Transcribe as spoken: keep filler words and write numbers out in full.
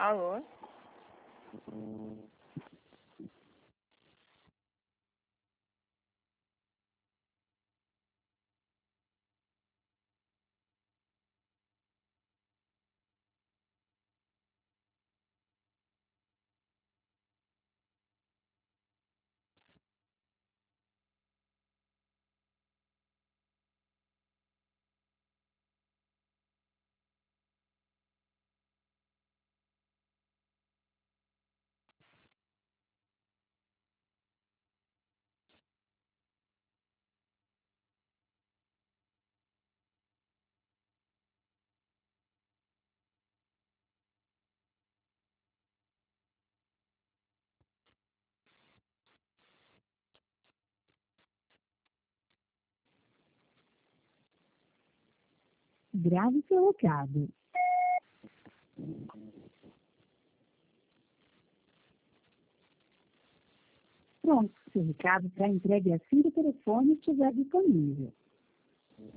Alô? Grave seu recado. Pronto, seu recado está entregue assim que o telefone estiver disponível.